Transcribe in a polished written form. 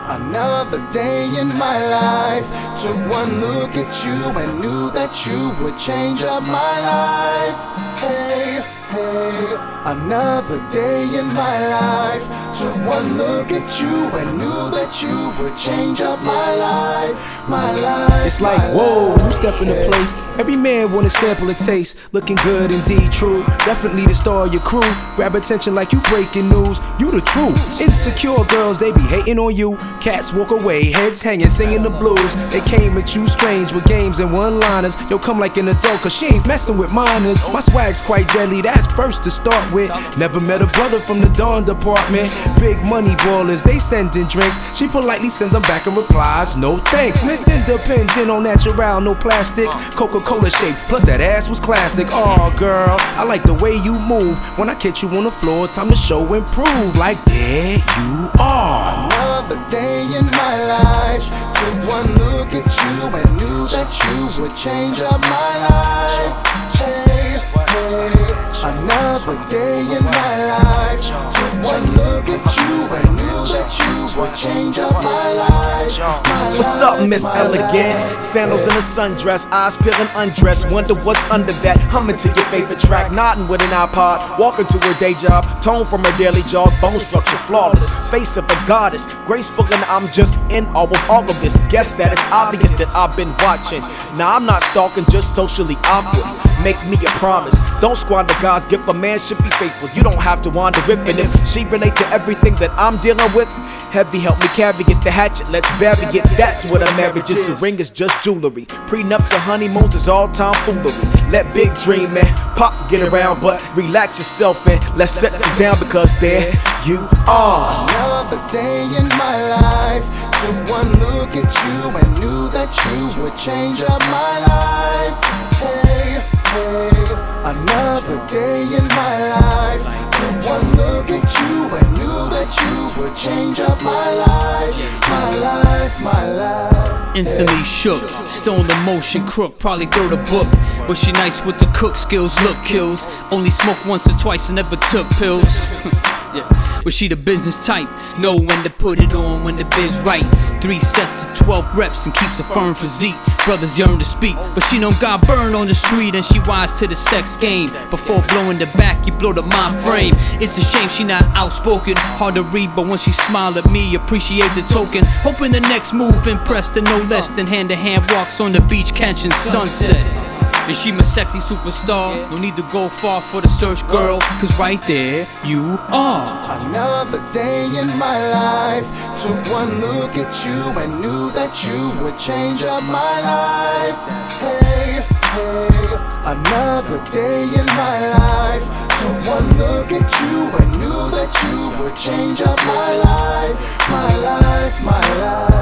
Another day in my life. Took one look at you and knew that you would change up my life. Hey, hey, another day in my life. Took one look at you and knew that you would change up my life, my life. It's like, whoa, you step into place. Every man wanna sample a taste. Looking good, indeed true. Definitely the star of your crew. Grab attention like you breaking news. You the truth. Insecure girls, they be hating on you. Cats walk away, heads hanging, singing the blues. They came at you strange with games and one-liners. Yo, come like an adult, cause she ain't messing with minors. My swag's quite deadly, that's first to start with. Never met a brother from the Dawn department. Big money ballers, they sending drinks. She politely sends them back and replies, no thanks. Miss Independent, on natural, no plastic. Coca-Cola shape, plus that ass was classic. Oh girl, I like the way you move. When I catch you on the floor, time to show and prove. Like there you are. Another day in my life. Took one look at you and knew that you would change up my life. Hey, hey, another day in my life. Took one look at you and knew that you would change up my life. What's up, Miss Elegant? Sandals in a sundress, eyes peeling undressed. Wonder what's under that. Humming to your favorite track, nodding with an iPod. Walking to her day job, tone from her daily jog. Bone structure flawless, face of a goddess, graceful, and I'm just in awe of all of this. Guess that it's obvious that I've been watching. Now I'm not stalking, just socially awkward. Make me a promise, don't squander God's gift. A man should be faithful, you don't have to wander with. And if she relate to everything that I'm dealing with, heavy help me carry it. The hatchet, let's bury it. That's what a marriage is. A ring is just jewelry. Prenups and honeymoons is all time foolery. Let big dream and pop get around, but relax yourself and let's set them down, because there you are. Another day in my life. Took one look at you and knew that you would change up my life. Hey, hey, another day in my life. Took one look at you and knew that you would change up my life, my life, my life. Instantly shook, stone emotion crook, probably throw the book. But she nice with the cook skills, look kills. Only smoked once or twice and never took pills. Yeah. But she the business type, know when to put it on when the biz right. 3 sets of 12 reps and keeps a firm physique. Brothers yearn to speak, but she don't got burned on the street, and she wise to the sex game. Before blowing the back, you blow the mind frame. It's a shame she not outspoken, hard to read, but when she smile at me, appreciate the token. Hoping the next move impressed her no less than hand-to-hand walks on the beach catching sunset. And she my sexy superstar. No need to go far for the search, girl, cause right there you are. Another day in my life. Took one look at you and knew that you would change up my life. Hey, hey, another day in my life. Took one look at you and knew that you would change up my life, my life, my life.